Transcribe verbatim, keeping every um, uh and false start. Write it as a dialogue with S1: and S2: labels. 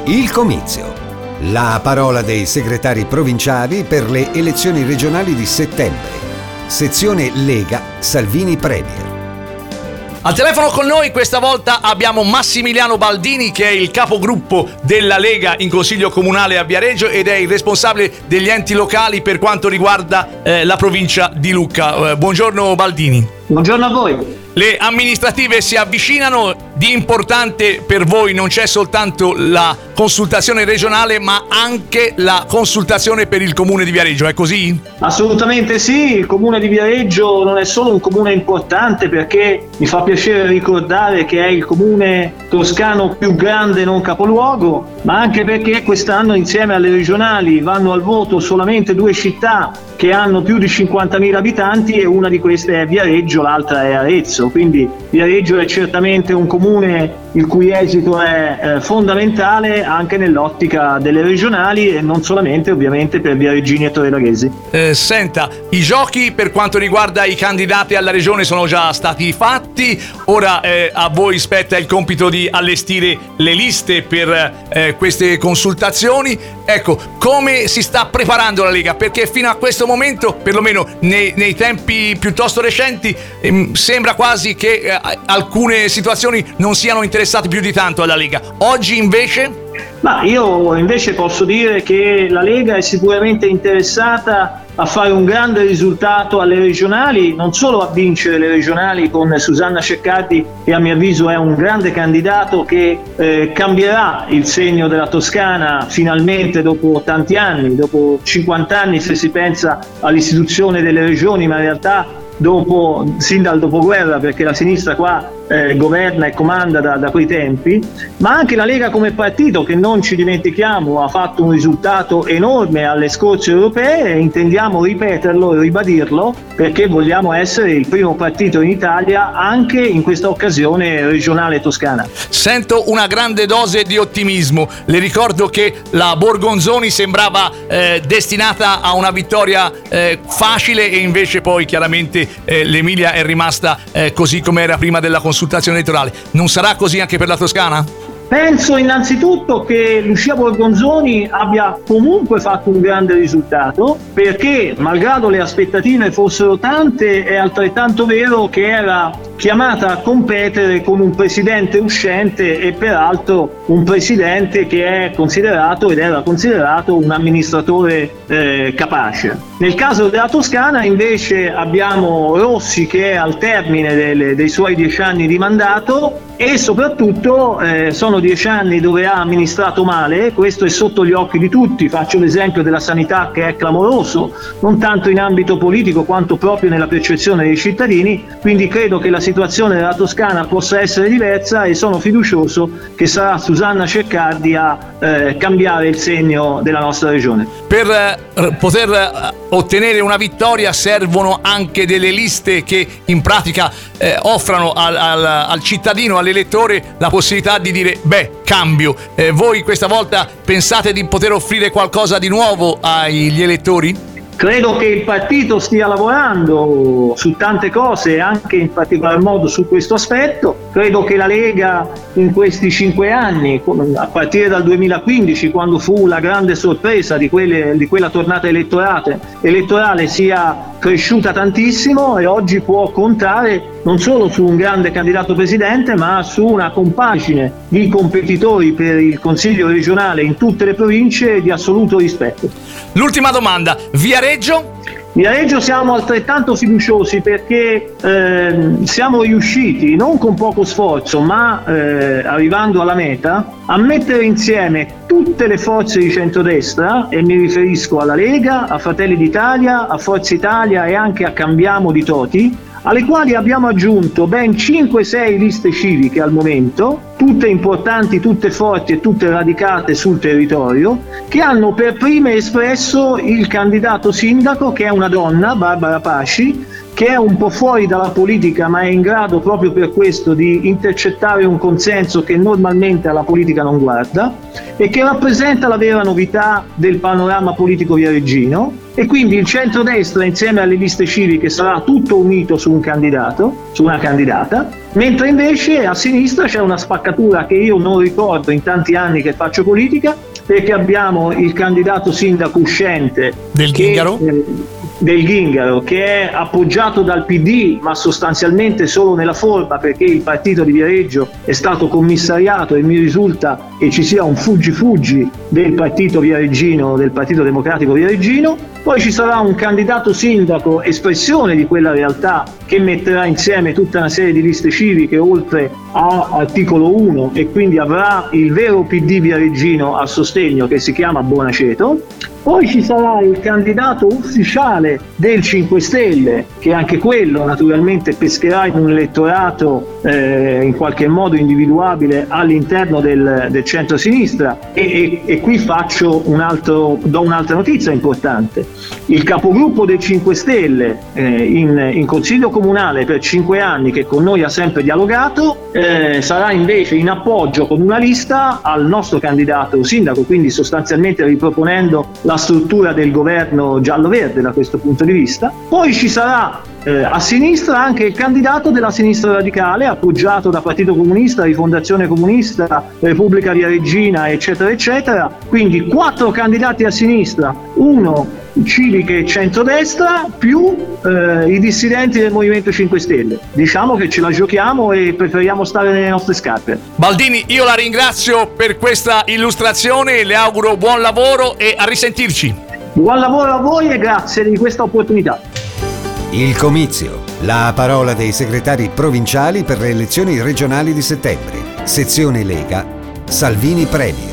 S1: Il comizio. La parola dei segretari provinciali per le elezioni regionali di settembre. Sezione Lega Salvini Premier.
S2: Al telefono con noi questa volta abbiamo Massimiliano Baldini, che è il capogruppo della Lega in Consiglio Comunale a Viareggio ed è il responsabile degli enti locali per quanto riguarda eh, la provincia di Lucca. Eh, buongiorno Baldini.
S3: Buongiorno a voi.
S2: Le amministrative si avvicinano, di importante per voi non c'è soltanto la consultazione regionale ma anche la consultazione per il comune di Viareggio, è così?
S3: Assolutamente sì, il comune di Viareggio non è solo un comune importante perché mi fa piacere ricordare che è il comune toscano più grande non capoluogo, ma anche perché quest'anno insieme alle regionali vanno al voto solamente due città che hanno più di cinquantamila abitanti e una di queste è Viareggio, l'altra è Arezzo, quindi Viareggio è certamente un comune il cui esito è eh, fondamentale anche nell'ottica delle regionali e non solamente ovviamente per viareggini e torinesi.
S2: Eh, senta, i giochi per quanto riguarda i candidati alla regione sono già stati fatti, ora eh, a voi spetta il compito di allestire le liste per eh, queste consultazioni. Ecco, come si sta preparando la Lega? Perché fino a questo momento, perlomeno nei, nei tempi piuttosto recenti, ehm, sembra quasi che eh, alcune situazioni non siano interessate più di tanto alla Lega. Oggi invece?
S3: Ma io invece posso dire che la Lega è sicuramente interessata a fare un grande risultato alle regionali, non solo a vincere le regionali con Susanna Ceccardi, che a mio avviso è un grande candidato che eh, cambierà il segno della Toscana finalmente dopo tanti anni, dopo cinquanta anni se si pensa all'istituzione delle regioni, ma in realtà dopo, sin dal dopoguerra, perché la sinistra qua eh, governa e comanda da, da quei tempi, ma anche la Lega come partito, che non ci dimentichiamo ha fatto un risultato enorme alle scorse europee e intendiamo ripeterlo e ribadirlo perché vogliamo essere il primo partito in Italia anche in questa occasione regionale toscana.
S2: Sento una grande dose di ottimismo. Le ricordo che la Borgonzoni sembrava eh, destinata a una vittoria eh, facile e invece poi chiaramente eh, l'Emilia è rimasta eh, così come era prima della consultazione elettorale. Non sarà così anche per la Toscana?
S3: Penso innanzitutto che Lucia Borgonzoni abbia comunque fatto un grande risultato perché, malgrado le aspettative fossero tante, è altrettanto vero che era chiamata a competere con un presidente uscente e peraltro un presidente che è considerato ed era considerato un amministratore eh, capace. Nel caso della Toscana invece abbiamo Rossi che è al termine delle, dei suoi dieci anni di mandato e soprattutto eh, sono dieci anni dove ha amministrato male, questo è sotto gli occhi di tutti. Faccio l'esempio della sanità che è clamoroso, non tanto in ambito politico quanto proprio nella percezione dei cittadini, quindi credo che la situazione della Toscana possa essere diversa e sono fiducioso che sarà Susanna Ceccardi a eh, cambiare il segno della nostra regione.
S2: Per eh, poter eh, ottenere una vittoria servono anche delle liste che in pratica eh, offrano al, al, al cittadino, all'elettore la possibilità di dire beh, cambio. Eh, voi questa volta pensate di poter offrire qualcosa di nuovo agli elettori?
S3: Credo che il partito stia lavorando su tante cose, anche in particolar modo su questo aspetto. Credo che la Lega in questi cinque anni, a partire dal duemilaquindici, quando fu la grande sorpresa di, quelle, di quella tornata elettorale, elettorale, sia cresciuta tantissimo e oggi può contare non solo su un grande candidato presidente, ma su una compagine di competitori per il Consiglio regionale in tutte le province di assoluto rispetto.
S2: L'ultima domanda, Viareggio?
S3: Viareggio siamo altrettanto fiduciosi perché eh, siamo riusciti, non con poco sforzo, ma eh, arrivando alla meta, a mettere insieme tutte le forze di centrodestra, e mi riferisco alla Lega, a Fratelli d'Italia, a Forza Italia e anche a Cambiamo di Toti, alle quali abbiamo aggiunto ben cinque sei liste civiche al momento, tutte importanti, tutte forti e tutte radicate sul territorio, che hanno per prime espresso il candidato sindaco, che è una donna, Barbara Pasci, che è un po' fuori dalla politica, ma è in grado proprio per questo di intercettare un consenso che normalmente alla politica non guarda, e che rappresenta la vera novità del panorama politico viareggino. E quindi il centrodestra insieme alle liste civiche sarà tutto unito su un candidato, su una candidata, mentre invece a sinistra c'è una spaccatura che io non ricordo in tanti anni che faccio politica, perché abbiamo il candidato sindaco uscente
S2: del Ghingaro,
S3: che, eh, del Ghingaro, che è appoggiato dal P D, ma sostanzialmente solo nella forma, perché il partito di Viareggio è stato commissariato e mi risulta che ci sia un fuggi-fuggi del partito viareggino, del Partito Democratico Viareggino. Poi ci sarà un candidato sindaco espressione di quella realtà, che metterà insieme tutta una serie di liste civiche oltre a articolo uno, e quindi avrà il vero P D viareggino a sostegno, che si chiama Bonaceto. Poi ci sarà il candidato ufficiale del cinque Stelle, che anche quello naturalmente pescherà in un elettorato eh, in qualche modo individuabile all'interno del, del centro-sinistra. E, e, e qui faccio un altro, do un'altra notizia importante. Il capogruppo del cinque Stelle eh, in, in Consiglio Comunale per cinque anni, che con noi ha sempre dialogato, eh, sarà invece in appoggio con una lista al nostro candidato sindaco, quindi sostanzialmente riproponendo la la struttura del governo giallo-verde da questo punto di vista. Poi ci sarà eh, a sinistra anche il candidato della sinistra radicale, appoggiato da Partito Comunista, Rifondazione Comunista, Repubblica Viareggina, eccetera eccetera. Quindi quattro candidati a sinistra, uno civiche e centrodestra, più eh, i dissidenti del Movimento cinque Stelle. Diciamo che ce la giochiamo e preferiamo stare nelle nostre scarpe.
S2: Baldini, io la ringrazio per questa illustrazione, le auguro buon lavoro e a risentirci.
S3: Buon lavoro a voi e grazie di questa opportunità.
S1: Il comizio, la parola dei segretari provinciali per le elezioni regionali di settembre. Sezione Lega, Salvini premia.